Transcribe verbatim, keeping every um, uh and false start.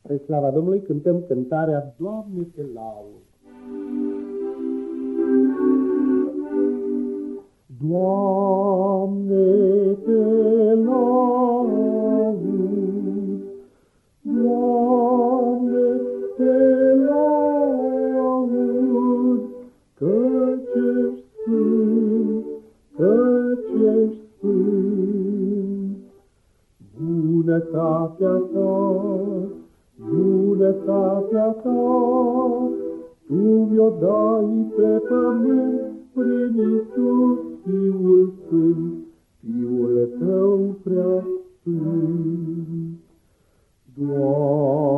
Spre slava Domnului cântăm cântarea Doamne, te laud. Doamne, te laud, Doamne, te laud, căci ești sfânt, căci ești sfânt. Bunătatea ta, bunătatea ta, Tu mi-o dai pe pământ prin Iisus, Fiul Sfânt, Fiul Tău prea sfânt. Doamne,